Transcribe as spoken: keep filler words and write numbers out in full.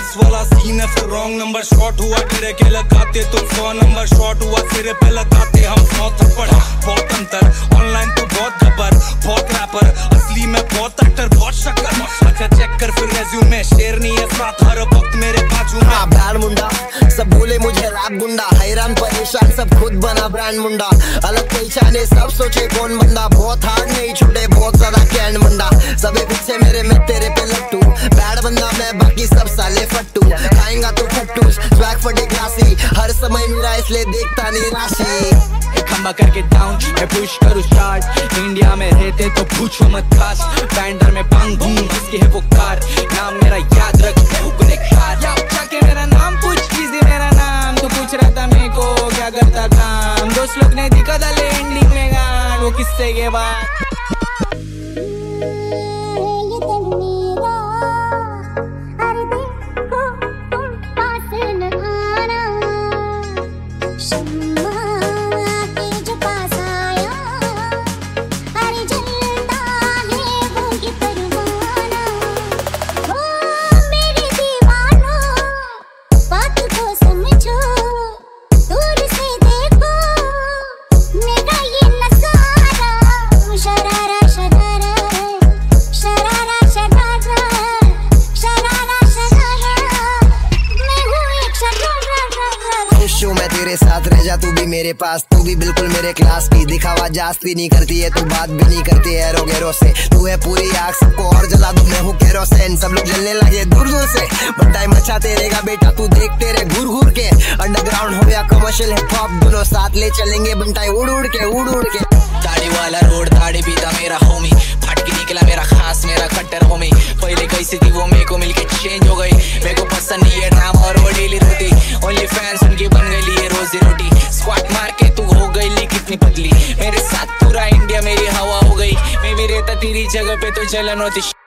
Police वाला scene है फिर रॉन्ग नंबर शॉट हुआ तेरे के लगाते तो सौ नंबर शॉट हुआ तेरे पे लगाते हम सौ थप्पड़। बहुत अंतर ऑनलाइन तो बहुत गब्बर बहुत रैपर असली में बहुत एक्टर बहुत शक्कर। अच्छा चेक कर फिर रेज्यूमे शेर नहीं है साथ हर वक्त मेरे बाजू में। ब्रांड मुंडा सब बोले मुझे रैप गुंडा हैरान परेशान सब खुद बना ब्रांड मुंडा अलग पहचाने सब सोचे कौन बंदा बहुत हार्ड नहीं छूटे बहुत ज्यादा कैंड मुंडा सबे पीछे मेरे में तेरे पे लट्टू बैड बंदा मैं बाकी सब साले फट्टू खाएंगा तो फट्टू स्वैग फटे ग्लासी हर समय मेरा इसलिए देखता नहीं राशि खंबा करके डाउन मैं पुश करूँ स्टार्ट इंडिया में रहते तो पूछो मत खास बैंडर में पंग बूम इसकी है वो कार नाम मेरा याद रख गुनहगार जाके मेरा नाम पूछ कीजिए मेरा नाम तो पूछ रहा था मेरे को क्या करता काम दोस्त लोग ने दिखा था एंडिंग में गान वो किस्से के बाद मैं तेरे साथ रह जा तू भी मेरे पास तू भी बिल्कुल मेरे क्लास की दिखावा जास्ती नहीं करती है तू बात भी नहीं करती है एरो गेरो से तू है पूरी आग सबको और जला दूं मैं हूँ केरोसिन सब लोग जलने लगे दूर दूर से बट टाइम अच्छा तेरेगा बेटा तू देख तेरे घूर घूर के अंडरग्राउंड हो या कमर्शियल हिप हॉप दोनों साथ ले चलेंगे बनटाई उड़ उड़ के उड़ उड़ के। दाढ़ी वाला रोड दाढ़ी भी था मेरा होमी फट के निकला मेरा खास मेरा कट्टर होमी पहले कैसी थी वो मेरे को मिलके चेंज हो गई मेरे को पसंद नहीं है ड्रामा और वो डेली रोटी ओनली फैंस उनकी बन गई लिए रोजी रोटी स्क्वाट मार के तू हो गई ली कितनी पतली मेरे साथ पूरा इंडिया मेरी हवा हो गई मैं भी रहता तेरी जगह पे तो जलन होती।